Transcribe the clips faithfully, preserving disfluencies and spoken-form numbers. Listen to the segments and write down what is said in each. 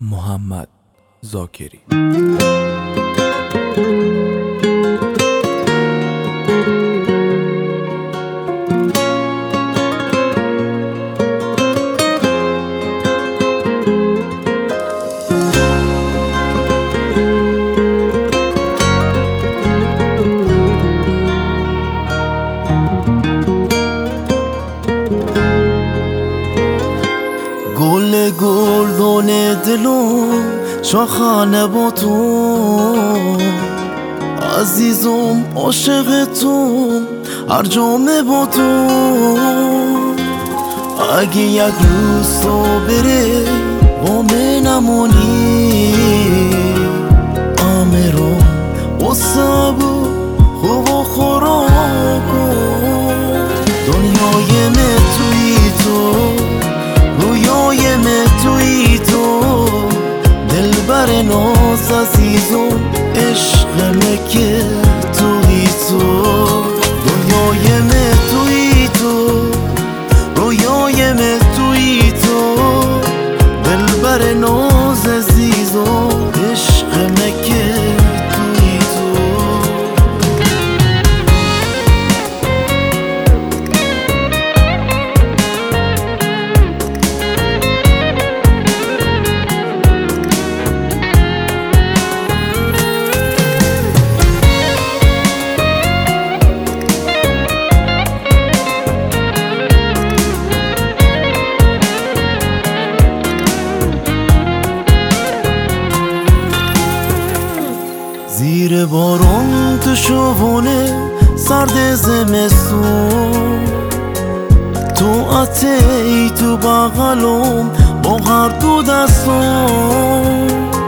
محمد ذاکری. گل گلدون دلم شاخانه با تو عزیزم، عاشق تو هر جامه با تو. اگه یک روز تو بره با من نمونی، آمرم قصه بود خوب و خوراکو. دنیای من توی تو، رویای من توی تو، دلبر ناز عزیزم، عشق مکه توی تو. دنیای من توی تو، رویای من توی تو، دلبر ناز عزیزم، عشق مکه توی تو. زیر بارون تو شبونه سرد زمستون، تو عطی تو بغلم با هر دو دستم.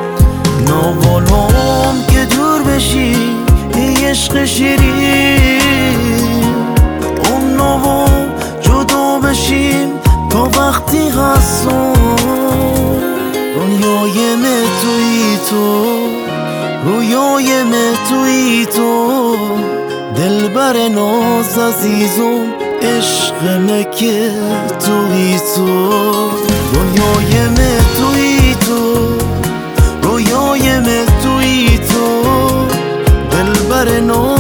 ناوالم که دور بشی ای عشق شیرین، اون نوا جدا بشیم تا وقتی هستم. دنیای من توی تو، رویای من توی تو، دلبر ناز عزیزم، عشق مکه توی تو. دنیای من توی تو، رویای من توی تو، دلبر ناز